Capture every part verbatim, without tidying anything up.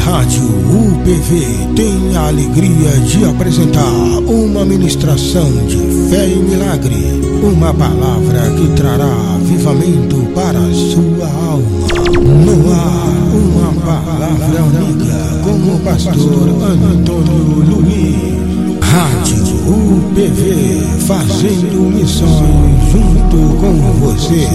Rádio U P V tem a alegria de apresentar uma ministração de fé e milagre, uma palavra que trará avivamento para a sua alma. No ar, uma palavra amiga com o pastor Antônio Luiz. Rádio U P V, fazendo missões junto com você.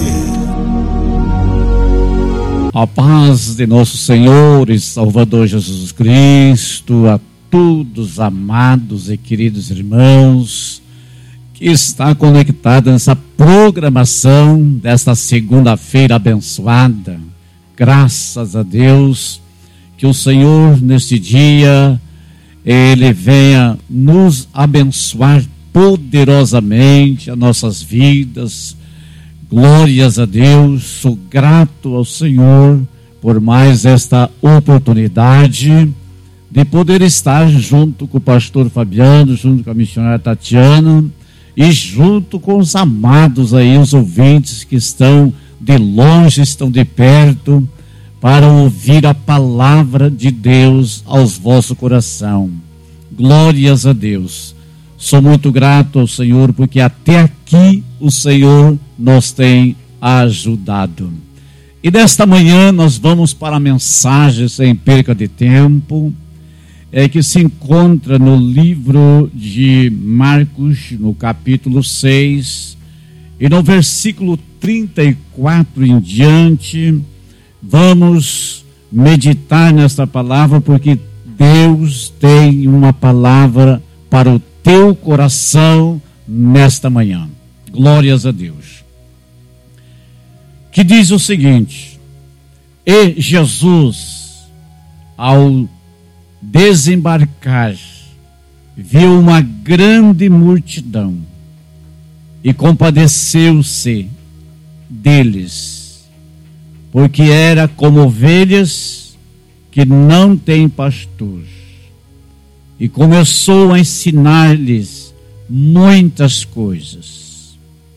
A paz de nosso Senhor e Salvador Jesus Cristo a todos amados e queridos irmãos que está conectado nessa programação desta segunda-feira abençoada. Graças a Deus que o Senhor neste dia Ele venha nos abençoar poderosamente as nossas vidas. Glórias a Deus, sou grato ao Senhor por mais esta oportunidade de poder estar junto com o pastor Fabiano, junto com a missionária Tatiana e junto com os amados aí, os ouvintes que estão de longe, estão de perto, para ouvir a palavra de Deus aos vosso coração. Glórias a Deus. Sou muito grato ao Senhor, porque até aqui o Senhor nos tem ajudado. E nesta manhã nós vamos para a mensagem sem perca de tempo, é, que se encontra no livro de Marcos, no capítulo seis, e no versículo trinta e quatro em diante. Vamos meditar nesta palavra, porque Deus tem uma palavra para o teu coração nesta manhã. Glórias a Deus. Que diz o seguinte: e Jesus, ao desembarcar, viu uma grande multidão e compadeceu-se deles, porque era como ovelhas que não têm pastor. E começou a ensinar-lhes muitas coisas.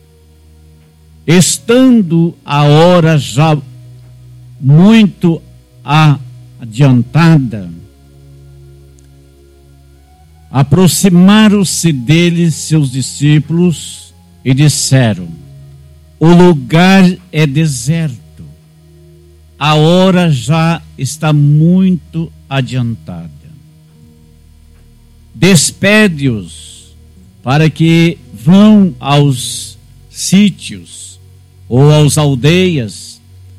Estando a hora já muito adiantada, aproximaram-se deles seus discípulos e disseram: o lugar é deserto, a hora já está muito adiantada. Despede-os para que vão aos sítios ou às aldeias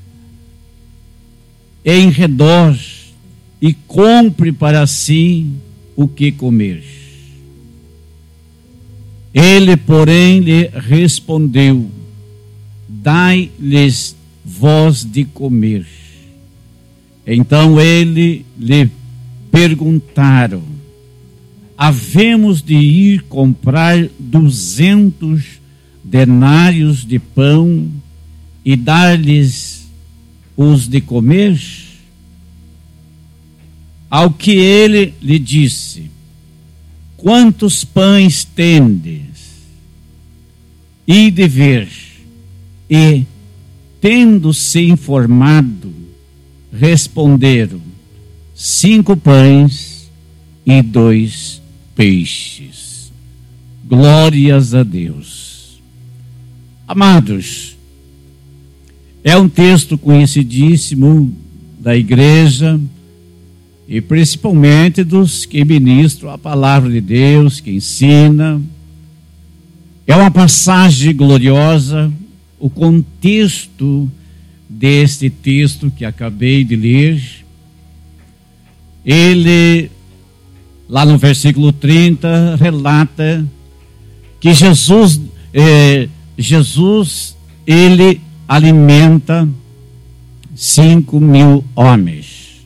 em redor e compre para si o que comer. Ele, porém, lhe respondeu: dai-lhes vós de comer. Então ele lhe perguntaram: havemos de ir comprar duzentos denários de pão e dar-lhes os de comer? Ao que ele lhe disse: quantos pães tendes? Ide ver. E, tendo-se informado, responderam: cinco pães e dois peixes. Glórias a Deus. Amados, é um texto conhecidíssimo da igreja e principalmente dos que ministram a palavra de Deus, que ensina. É uma passagem gloriosa. O contexto deste texto que acabei de ler, ele, lá no versículo trinta, relata que Jesus, eh, Jesus, ele alimenta cinco mil homens.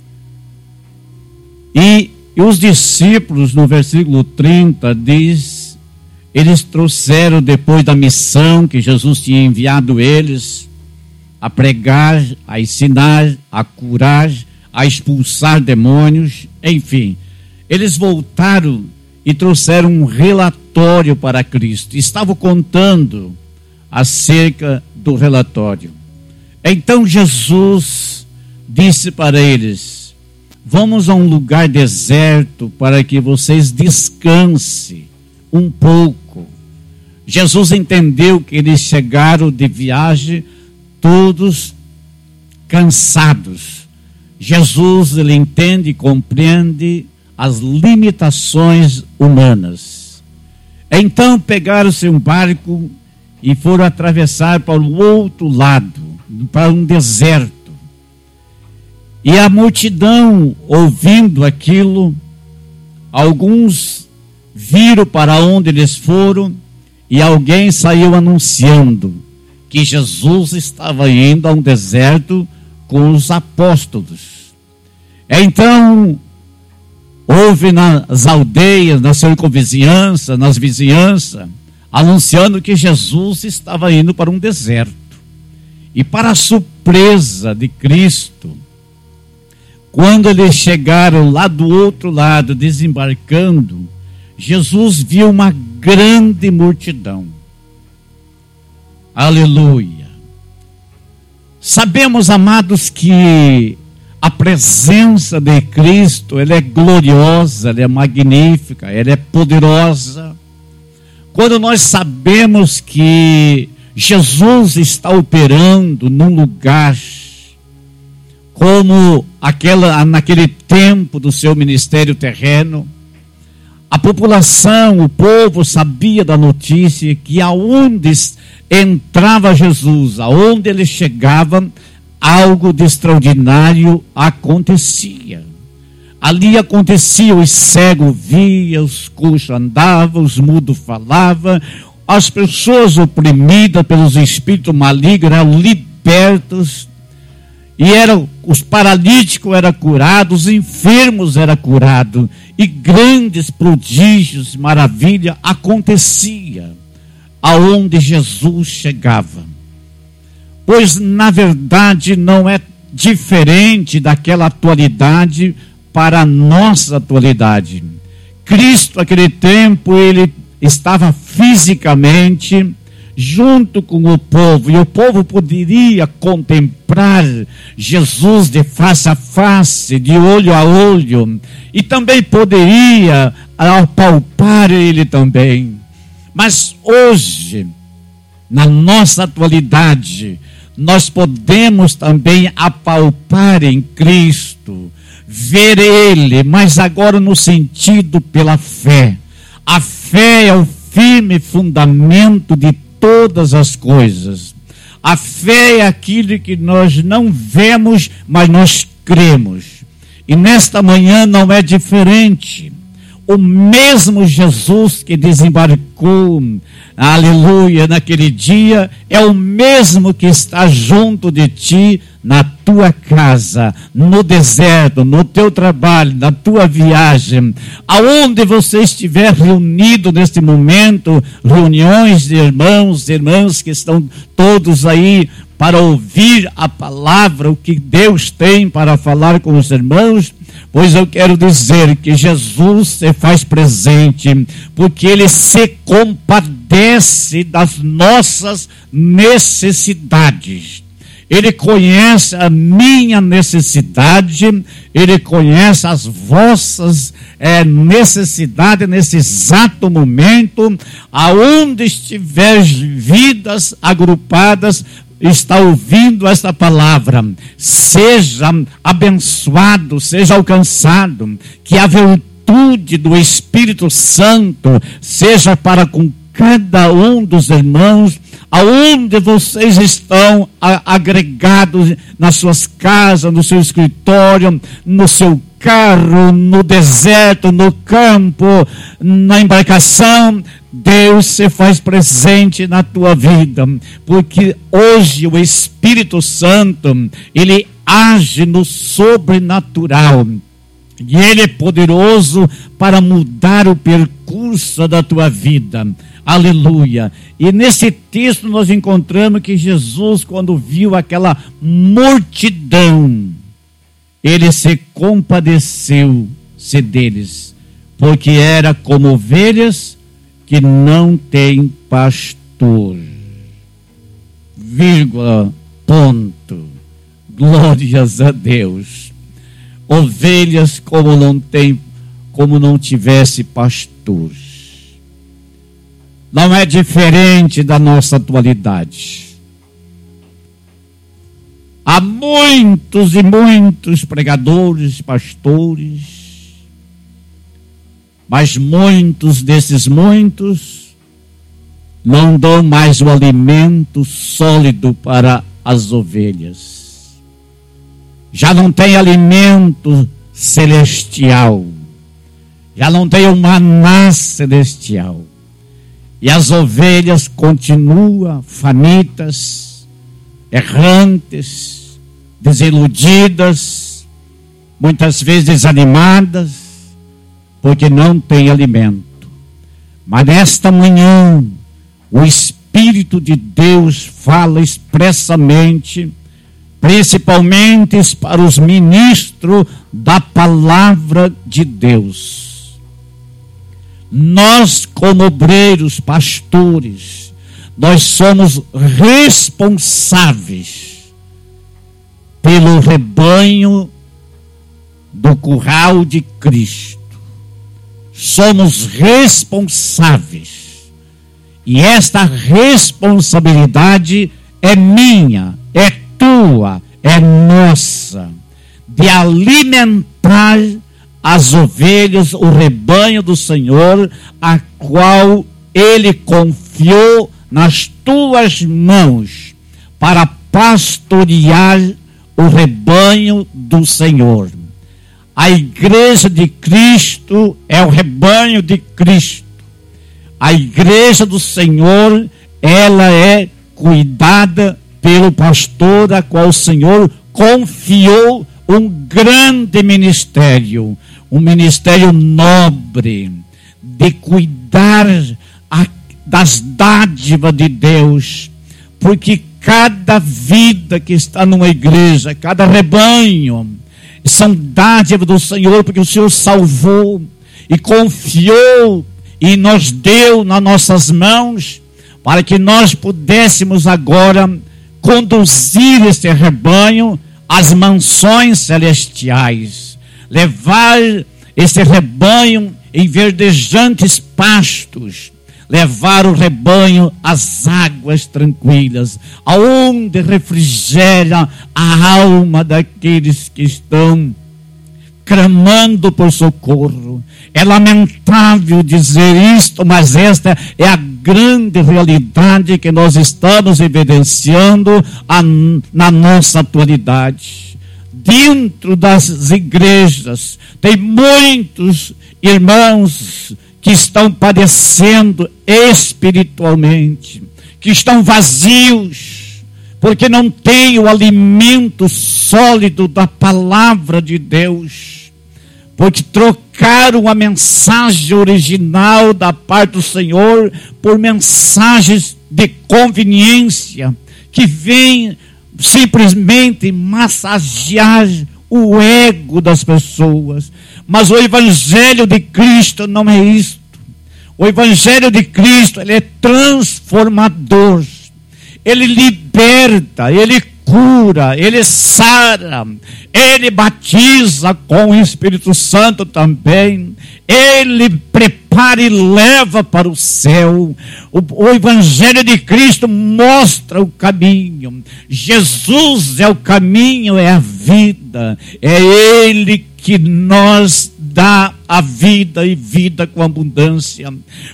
E, e os discípulos, no versículo trinta, diz, eles trouxeram, depois da missão que Jesus tinha enviado eles, a pregar, a ensinar, a curar, a expulsar demônios, enfim. Eles voltaram e trouxeram um relatório para Cristo. Estavam contando acerca do relatório. Então Jesus disse para eles: vamos a um lugar deserto para que vocês descansem um pouco. Jesus entendeu que eles chegaram de viagem todos cansados. Jesus, ele entende e compreende as limitações humanas. Então pegaram-se um barco e foram atravessar para o outro lado, para um deserto. E a multidão, ouvindo aquilo, alguns viram para onde eles foram, e alguém saiu anunciando que Jesus estava indo a um deserto com os apóstolos. Então, houve nas aldeias, na circunvizinhança, nas vizinhanças, anunciando que Jesus estava indo para um deserto. E para a surpresa de Cristo, quando eles chegaram lá do outro lado, desembarcando, Jesus viu uma grande multidão. Aleluia. Sabemos, amados, que a presença de Cristo, ela é gloriosa, ela é magnífica, ela é poderosa. Quando nós sabemos que Jesus está operando num lugar, como aquela, naquele tempo do seu ministério terreno, a população, o povo sabia da notícia que aonde entrava Jesus, aonde ele chegava, algo de extraordinário acontecia. Ali acontecia, os cegos viam, os coxos andavam, os mudos falavam, as pessoas oprimidas pelos espíritos malignos eram libertas, e eram, os paralíticos eram curados, os enfermos eram curados, e grandes prodígios, maravilha acontecia aonde Jesus chegava. Pois na verdade não é diferente daquela atualidade para a nossa atualidade. Cristo, naquele tempo, ele estava fisicamente junto com o povo, e o povo poderia contemplar Jesus de face a face, de olho a olho, e também poderia apalpar ele também. Mas hoje, na nossa atualidade, nós podemos também apalpar em Cristo, ver ele, mas agora no sentido pela fé. A fé é o firme fundamento de todas as coisas. A fé é aquilo que nós não vemos, mas nós cremos. E nesta manhã não é diferente. O mesmo Jesus que desembarcou, aleluia, naquele dia, é o mesmo que está junto de ti, na tua casa, no deserto, no teu trabalho, na tua viagem, aonde você estiver reunido neste momento, reuniões de irmãos, irmãs que estão todos aí para ouvir a palavra, o que Deus tem para falar com os irmãos. Pois eu quero dizer que Jesus se faz presente, porque ele se compadece das nossas necessidades. Ele conhece a minha necessidade, ele conhece as vossas é, necessidades nesse exato momento, aonde estiver vidas agrupadas, está ouvindo esta palavra. Seja abençoado, seja alcançado, que a virtude do Espírito Santo seja para com cada um dos irmãos, aonde vocês estão agregados, nas suas casas, no seu escritório, no seu carro, no deserto, no campo, na embarcação. Deus se faz presente na tua vida, porque hoje o Espírito Santo, ele age no sobrenatural, e ele é poderoso para mudar o percurso da tua vida. Aleluia. E nesse texto nós encontramos que Jesus, quando viu aquela multidão, ele se compadeceu-se deles, porque era como ovelhas que não têm pastor. Vírgula, ponto. Glórias a Deus. ovelhas como não tem, como não tivesse pastores. Não é diferente da nossa atualidade. Há muitos e muitos pregadores, pastores, mas muitos desses muitos não dão mais o alimento sólido para as ovelhas. Já não tem alimento celestial, já não tem o maná celestial. E as ovelhas continuam famintas, errantes, desiludidas, muitas vezes desanimadas, porque não tem alimento. Mas nesta manhã, o Espírito de Deus fala expressamente, principalmente para os ministros da palavra de Deus. Nós, como obreiros, pastores, nós somos responsáveis pelo rebanho do curral de Cristo. Somos responsáveis. E esta responsabilidade é minha, é tua, é nossa, de alimentar as ovelhas, o rebanho do Senhor, a qual Ele confiou nas tuas mãos para pastorear o rebanho do Senhor. A igreja de Cristo é o rebanho de Cristo. A igreja do Senhor, ela é cuidada pelo pastor, a qual o Senhor confiou um grande ministério, um ministério nobre, de cuidar a, das dádivas de Deus, porque cada vida que está numa igreja, cada rebanho, são dádivas do Senhor, porque o Senhor salvou e confiou e nos deu nas nossas mãos, para que nós pudéssemos agora conduzir este rebanho às mansões celestiais, levar esse rebanho em verdejantes pastos, levar o rebanho às águas tranquilas, aonde refrigera a alma daqueles que estão clamando por socorro. É lamentável dizer isto, mas esta é a grande realidade que nós estamos evidenciando a, na nossa atualidade. Dentro das igrejas tem muitos irmãos que estão padecendo espiritualmente, que estão vazios, porque não têm o alimento sólido da palavra de Deus, porque trocaram a mensagem original da parte do Senhor por mensagens de conveniência, que vêm simplesmente massagear o ego das pessoas. Mas o Evangelho de Cristo não é isto. O Evangelho de Cristo, ele é transformador, ele liberta, ele cura, ele sara, ele batiza com o Espírito Santo também, ele prepara e leva para o céu. O, o Evangelho de Cristo mostra o caminho. Jesus é o caminho, é a vida, é Ele que nos dá a vida e vida com abundância.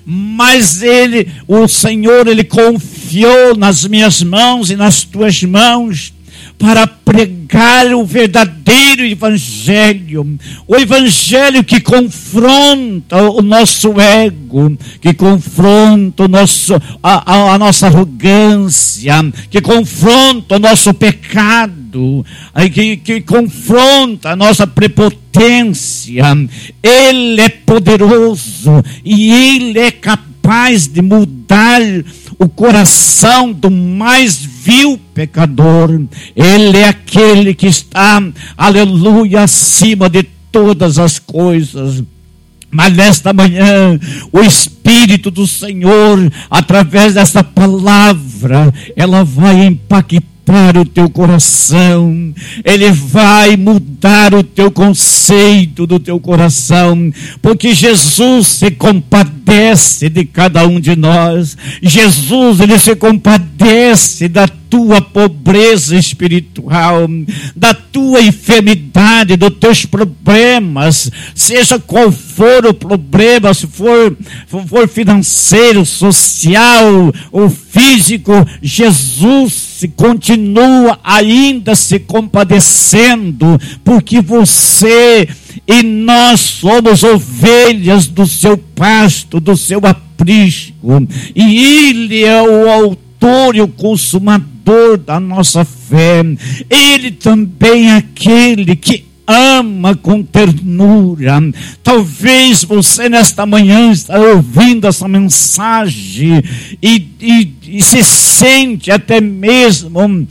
Mas Ele, o Senhor, Ele confiou nas minhas mãos e nas tuas mãos para pregar o verdadeiro evangelho, o evangelho que confronta o nosso ego, que confronta o nosso, a, a, a nossa arrogância, que confronta o nosso pecado, que, que confronta a nossa prepotência. Ele é poderoso e Ele é capaz de mudar o coração do mais vil pecador. Ele é aquele que está, aleluia, acima de todas as coisas. Mas nesta manhã, o Espírito do Senhor, através desta palavra, ela vai impactar quebrantar o teu coração, Ele vai mudar o teu conceito do teu coração, porque Jesus se compadece de cada um de nós. Jesus, Ele se compadece da tua pobreza espiritual, da tua enfermidade, dos teus problemas, seja qual for o problema, se for, for financeiro, social ou físico, Jesus se continua ainda se compadecendo, porque você e nós somos ovelhas do seu pasto, do seu aprisco, e Ele é o autor e o consumador da nossa fé. Ele também é aquele que ama com ternura. Talvez você nesta manhã está ouvindo essa mensagem e, e, e se sente até mesmo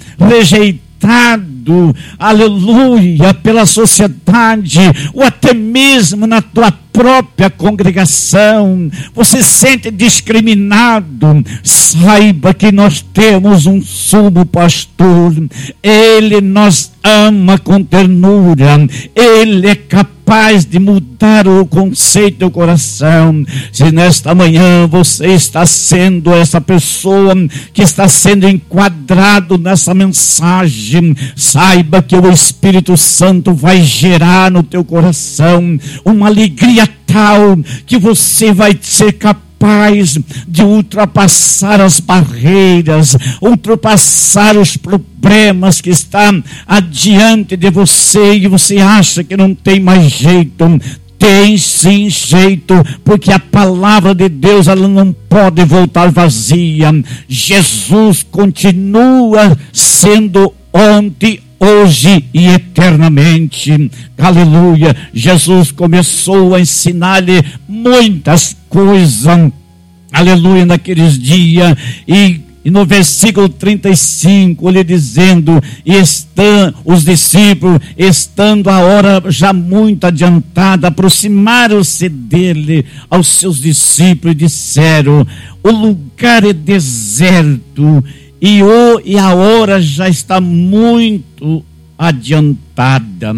rejeitado, aleluia, pela sociedade, ou até mesmo na tua própria congregação, você se sente discriminado. Saiba que nós temos um sumo pastor, Ele nos ama com ternura, Ele é capaz de mudar o conceito do coração. Se nesta manhã você está sendo essa pessoa que está sendo enquadrado nessa mensagem, saiba que o Espírito Santo vai gerar no teu coração uma alegria tal que você vai ser capaz de ultrapassar as barreiras, ultrapassar os problemas que estão adiante de você e você acha que não tem mais jeito. Tem sim jeito, porque a palavra de Deus ela não pode voltar vazia. Jesus continua sendo ontem, hoje e eternamente. Aleluia. Jesus começou a ensinar-lhe muitas coisas, aleluia, naqueles dias, e E no versículo trinta e cinco, ele dizendo, estão os discípulos, estando a hora já muito adiantada, aproximaram-se dele aos seus discípulos e disseram, o lugar é deserto e, o, e a hora já está muito adiantada.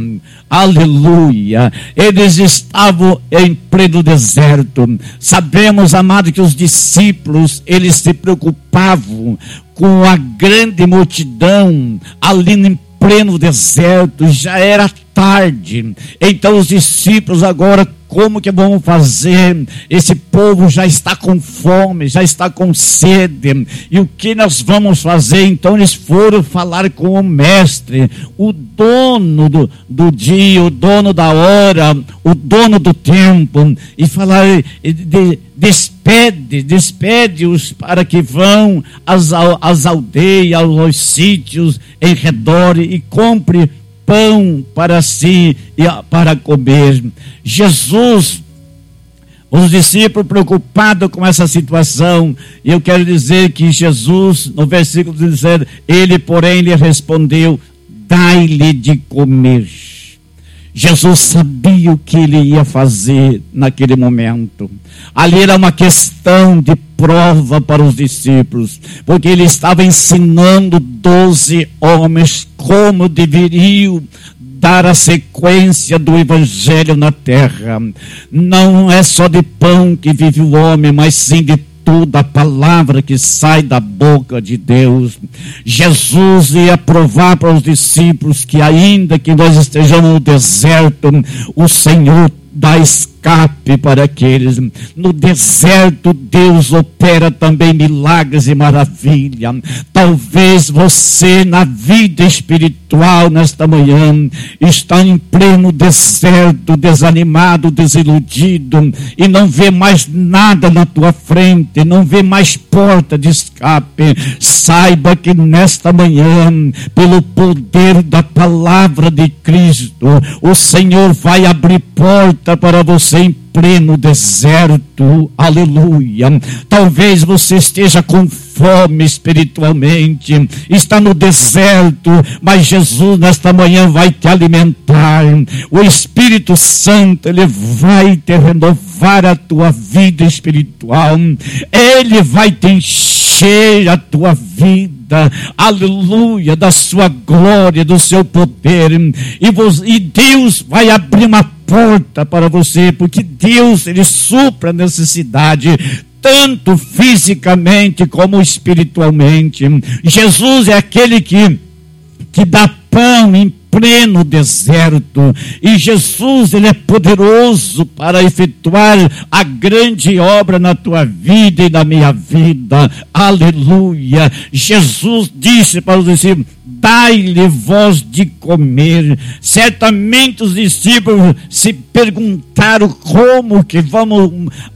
Aleluia. Eles estavam em pleno deserto. Sabemos, amado, que os discípulos, eles se preocupavam com a grande multidão ali em pleno deserto, já era tarde. Então os discípulos agora, como que vamos fazer? Esse povo já está com fome, já está com sede, e o que nós vamos fazer? Então eles foram falar com o mestre, o dono do, do dia, o dono da hora, o dono do tempo, e falar, de, despede, despede-os para que vão às, às aldeias, aos sítios em redor e compre pão para si e para comer. Jesus, os discípulos preocupados com essa situação, e eu quero dizer que Jesus, no versículo dezessete, ele porém lhe respondeu, dai-lhe de comer. Jesus sabia o que ele ia fazer naquele momento. Ali era uma questão de prova para os discípulos, porque ele estava ensinando doze homens como deveriam dar a sequência do evangelho na terra. Não é só de pão que vive o homem, mas sim de toda a palavra que sai da boca de Deus. Jesus ia provar para os discípulos que ainda que nós estejamos no deserto, o Senhor dá escape para aqueles. No deserto Deus opera também milagres e maravilha. Talvez você na vida espiritual nesta manhã está em pleno deserto, desanimado, desiludido, e não vê mais nada na tua frente, não vê mais porta de escape. Saiba que nesta manhã, pelo poder da palavra de Cristo, o Senhor vai abrir porta para você em pleno deserto. Aleluia. Talvez você esteja com fome espiritualmente, está no deserto, mas Jesus nesta manhã vai te alimentar. O Espírito Santo, ele vai te renovar a tua vida espiritual, ele vai te encher encher a tua vida, aleluia, da sua glória, do seu poder, e, vos, e Deus vai abrir uma porta para você, porque Deus, Ele supra a necessidade, tanto fisicamente como espiritualmente. Jesus é aquele que, que dá pão em pleno deserto, e Jesus, Ele é poderoso para efetuar a grande obra na tua vida e na minha vida, aleluia. Jesus disse para os discípulos: dai-lhe vós de comer. Certamente os discípulos se perguntaram como que vamos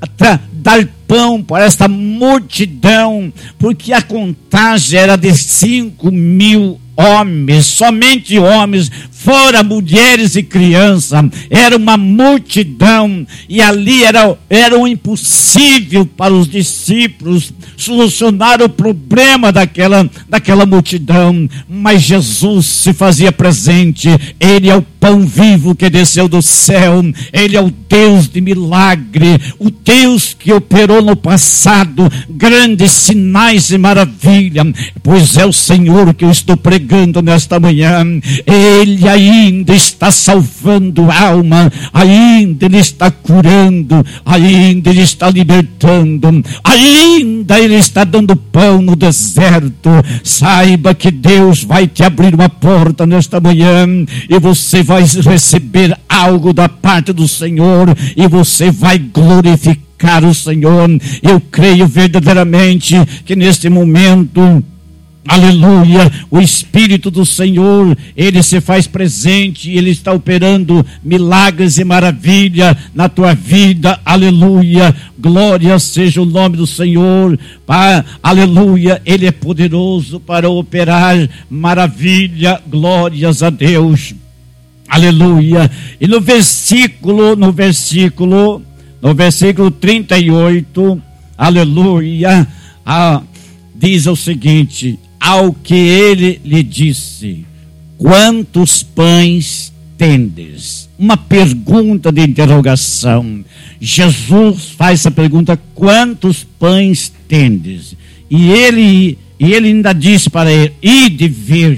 dar pão para esta multidão, porque a contagem era de cinco mil homens, somente homens, fora mulheres e crianças. Era uma multidão, e ali era, era um impossível para os discípulos solucionar o problema daquela, daquela multidão, mas Jesus se fazia presente. Ele é o pão vivo que desceu do céu, Ele é o Deus de milagre, o Deus que operou no passado grandes sinais e maravilhas, pois é o Senhor que eu estou pregando nesta manhã. Ele ainda está salvando alma, ainda Ele está curando, ainda Ele está libertando, ainda Ele está dando pão no deserto. Saiba que Deus vai te abrir uma porta nesta manhã, e você vai receber algo da parte do Senhor, e você vai glorificar o Senhor. Eu creio verdadeiramente que neste momento, aleluia, o Espírito do Senhor, Ele se faz presente, Ele está operando milagres e maravilha na tua vida, aleluia. Glória seja o nome do Senhor, Pai, aleluia. Ele é poderoso para operar maravilha, glórias a Deus, aleluia. E no versículo, no versículo, no versículo trinta e oito, aleluia, ah, diz o seguinte: ao que ele lhe disse: quantos pães tendes? Uma pergunta de interrogação. Jesus faz essa pergunta: quantos pães tendes? E ele, e ele ainda disse para ele: ide ver,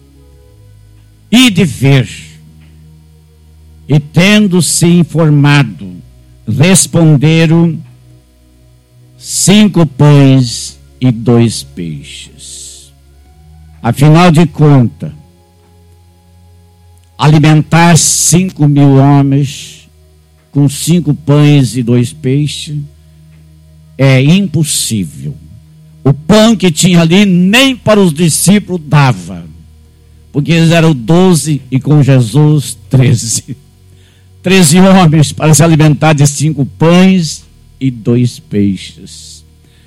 ide ver. E tendo-se informado, responderam: cinco pães e dois peixes. Afinal de contas, alimentar cinco mil homens com cinco pães e dois peixes é impossível. O pão que tinha ali nem para os discípulos dava, porque eles eram doze e com Jesus treze. Treze homens para se alimentar de cinco pães e dois peixes.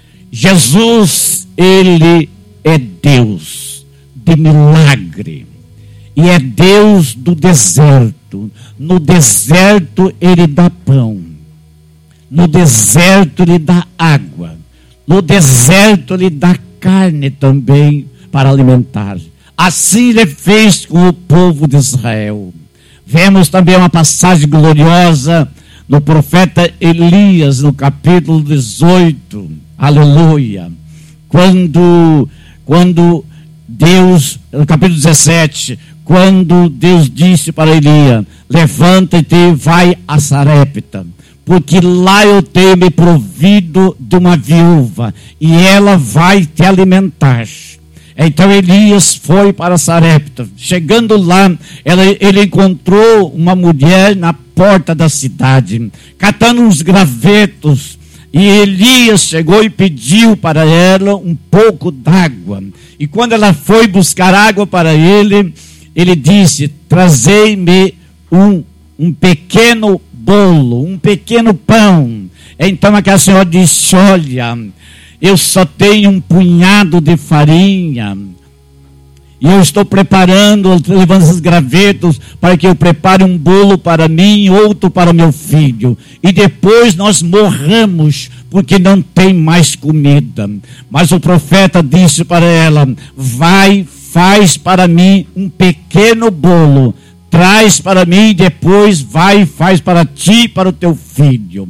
Jesus, Ele é Deus de milagre, e é Deus do deserto. No deserto Ele dá pão, no deserto Ele dá água, no deserto Ele dá carne também para alimentar. Assim Ele fez com o povo de Israel. Vemos também uma passagem gloriosa no profeta Elias, no capítulo dezoito, aleluia, quando, quando Deus, no capítulo dezessete, quando Deus disse para Elias: levanta-te e vai a Sarepta, porque lá eu tenho me provido de uma viúva, e ela vai te alimentar. Então Elias foi para Sarepta. Chegando lá, ela, ele encontrou uma mulher na porta da cidade, catando uns gravetos. E Elias chegou e pediu para ela um pouco d'água. E quando ela foi buscar água para ele, ele disse: trazei-me um, um pequeno bolo, um pequeno pão. Então aquela senhora disse: olha, eu só tenho um punhado de farinha, e eu estou preparando, levando esses gravetos, para que eu prepare um bolo para mim e outro para meu filho. E depois nós morramos, porque não tem mais comida. Mas o profeta disse para ela: vai, faz para mim um pequeno bolo, traz para mim e depois vai e faz para ti e para o teu filho.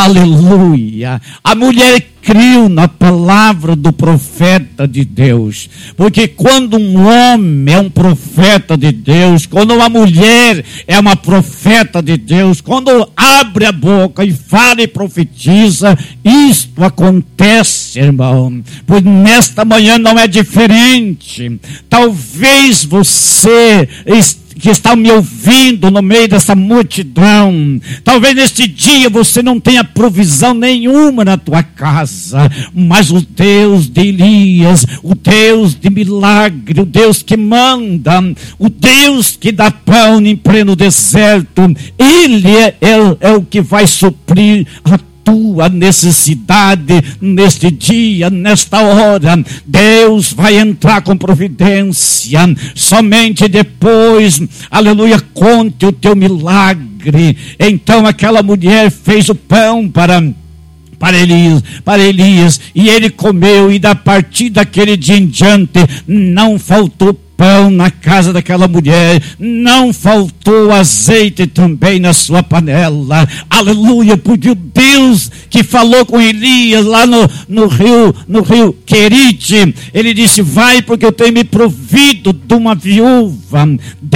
Aleluia. A mulher creu na palavra do profeta de Deus, porque quando um homem é um profeta de Deus, quando uma mulher é uma profeta de Deus, quando abre a boca e fala e profetiza, isto acontece, irmão. Pois nesta manhã não é diferente. Talvez você que está me ouvindo no meio dessa multidão, talvez neste dia você não tenha provisão nenhuma na tua casa, mas o Deus de Elias, o Deus de milagre, o Deus que manda, o Deus que dá pão em pleno deserto, Ele é, é, é o que vai suprir a tua necessidade neste dia, nesta hora. Deus vai entrar com providência. Somente depois, aleluia, conte o teu milagre. Então aquela mulher fez o pão para para Elias, para Elias, e ele comeu, e da partir daquele dia em diante não faltou pão na casa daquela mulher, não faltou azeite também na sua panela. Aleluia, porque o Deus que falou com Elias lá no, no rio, no rio Querite, ele disse: vai, porque eu tenho me provido de uma viúva.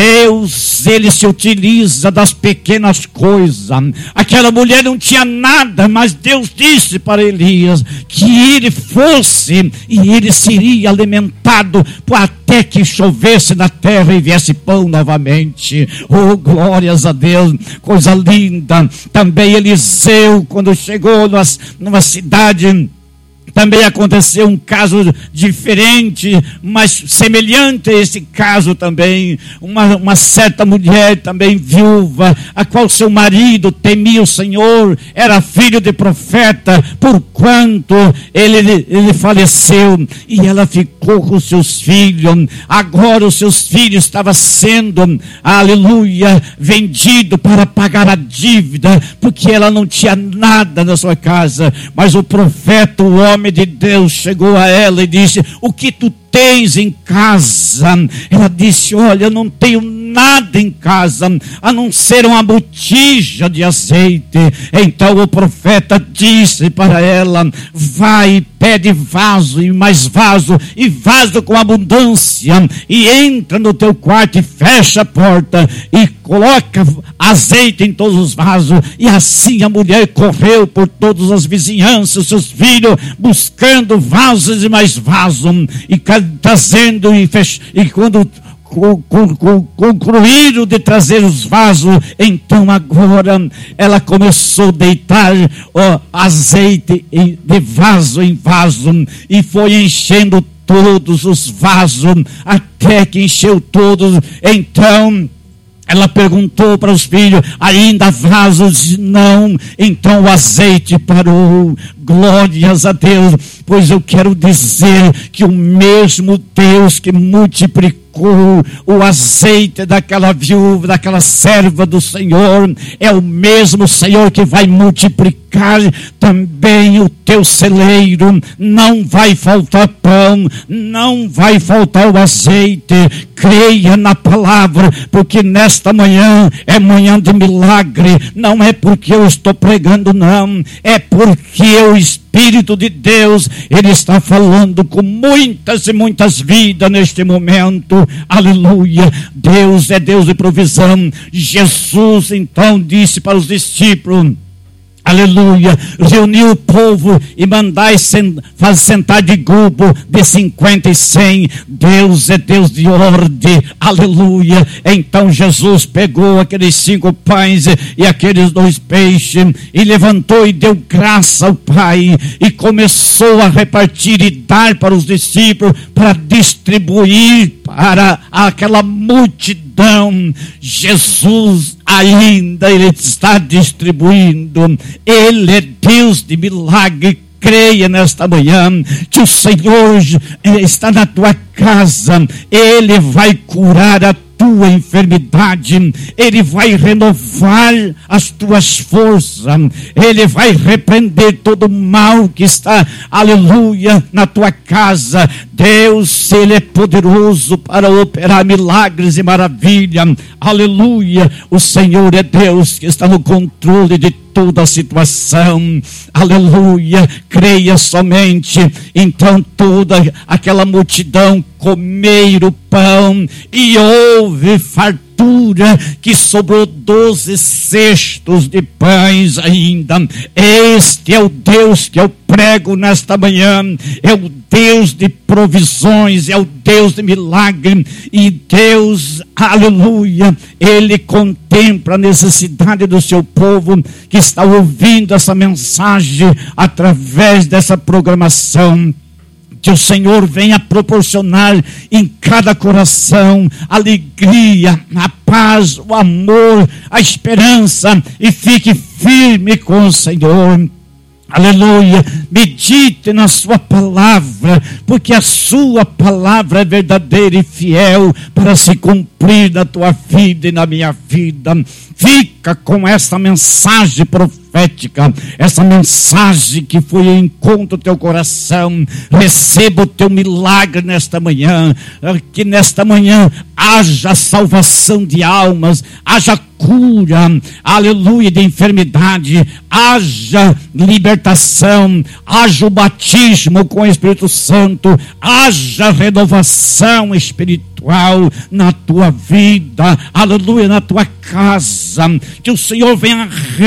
Deus, ele se utiliza das pequenas coisas. Aquela mulher não tinha nada, mas Deus disse para Elias que ele fosse e ele seria alimentado até que chovesse na terra e viesse pão novamente. Oh, glórias a Deus, coisa linda. Também Eliseu, quando chegou numa, numa cidade, também aconteceu um caso diferente, mas semelhante a esse caso também. Uma, uma certa mulher também viúva, a qual seu marido temia o Senhor, era filho de profeta, porquanto ele, ele faleceu, e ela ficou com seus filhos. Agora os seus filhos estavam sendo, aleluia, vendido para pagar a dívida, porque ela não tinha nada na sua casa. Mas o profeta, o homem de Deus, chegou a ela e disse: o que tu tens em casa? Ela disse: olha, eu não tenho nada em casa, a não ser uma botija de azeite. Então o profeta disse para ela: vai, pede vaso e mais vaso, e vaso com abundância, e entra no teu quarto e fecha a porta, e coloca azeite em todos os vasos. E assim a mulher correu por todas as vizinhanças, seus filhos, buscando vasos e mais vasos, e trazendo, e, fech... e quando concluíram de trazer os vasos, então agora ela começou a deitar ó, azeite de vaso em vaso, e foi enchendo todos os vasos, até que encheu todos. Então ela perguntou para os filhos: ainda vasos? Não. Então o azeite parou. Glórias a Deus. Pois eu quero dizer que o mesmo Deus que multiplicou o azeite daquela viúva, daquela serva do Senhor, é o mesmo Senhor que vai multiplicar também o teu celeiro. Não vai faltar pão, não vai faltar o azeite. Creia na palavra, porque nesta manhã é manhã de milagre. Não é porque eu estou pregando, não, é porque o Espírito de Deus, Ele está falando com muitas e muitas vidas neste momento. Aleluia. Deus é Deus de provisão. Jesus então disse para os discípulos: aleluia, reuniu o povo e mandai fazer sentar de grupo de cinquenta e cem. Deus é Deus de ordem. Aleluia. Então Jesus pegou aqueles cinco pães e aqueles dois peixes e levantou e deu graça ao Pai, e começou a repartir e dar para os discípulos, para distribuir para aquela multidão. Jesus ainda Ele está distribuindo. Ele é Deus de milagre. Creia nesta manhã que o Senhor está na tua casa. Ele vai curar a tua enfermidade, Ele vai renovar as tuas forças, Ele vai repreender todo o mal que está, aleluia, na tua casa. Deus, Ele é poderoso para operar milagres e maravilha, aleluia. O Senhor é Deus que está no controle de toda a situação, aleluia. Creia somente. Então toda aquela multidão comer o pão, e houve fartura, que sobrou doze cestos de pães ainda. Este é o Deus que eu prego nesta manhã, é o Deus de provisões, é o Deus de milagre, e Deus, aleluia, Ele contempla a necessidade do seu povo que está ouvindo essa mensagem através dessa programação. Que o Senhor venha proporcionar em cada coração alegria, a paz, o amor, a esperança, e fique firme com o Senhor. Aleluia. Medite na sua palavra, porque a sua palavra é verdadeira e fiel para se cumprir na tua vida e na minha vida. Fica com essa mensagem profética, essa mensagem que foi em encontro ao teu coração. Receba o teu milagre nesta manhã, que nesta manhã haja salvação de almas, haja cura, aleluia, de enfermidade, haja libertação, haja o batismo com o Espírito Santo, haja renovação espiritual na tua vida, aleluia, na tua casa. Que o Senhor venha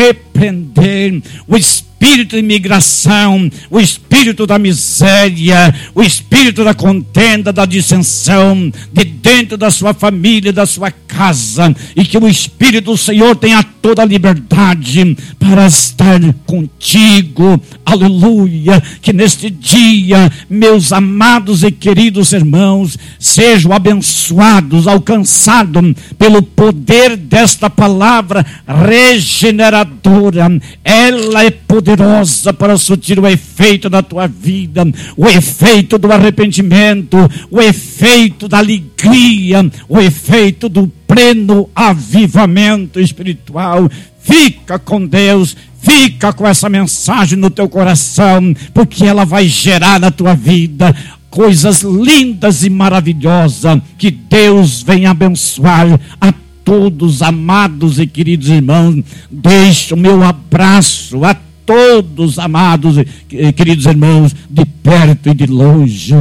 repreender o espírito de imigração, o espírito da miséria, o espírito da contenda, da dissensão, de dentro da sua família, da sua casa, e que o Espírito do Senhor tenha toda a liberdade para estar contigo, aleluia. Que neste dia, meus amados e queridos irmãos, sejam abençoados, alcançados pelo poder desta palavra regeneradora. Ela é poderosa para surtir o efeito da tua vida, o efeito do arrependimento, o efeito da alegria, o efeito do pleno avivamento espiritual. Fica com Deus, fica com essa mensagem no teu coração, porque ela vai gerar na tua vida coisas lindas e maravilhosas. Que Deus venha abençoar a todos, amados e queridos irmãos. Deixo o meu abraço a todos, amados e queridos irmãos, de perto e de longe.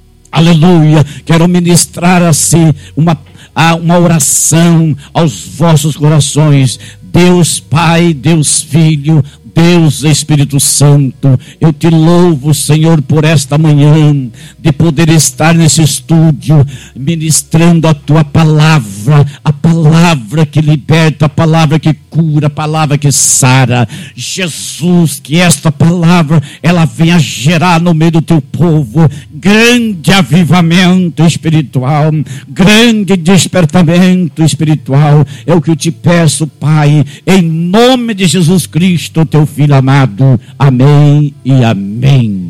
Aleluia. Quero ministrar assim uma, uma oração aos vossos corações. Deus Pai, Deus Filho, Deus Espírito Santo, eu te louvo, Senhor, por esta manhã, de poder estar nesse estúdio, ministrando a tua palavra, a palavra que liberta, a palavra que cura, a palavra que sara. Jesus, que esta palavra, ela venha gerar no meio do teu povo grande avivamento espiritual, grande despertamento espiritual. É o que eu te peço, Pai, em nome de Jesus Cristo, teu Filho amado. Amém e amém.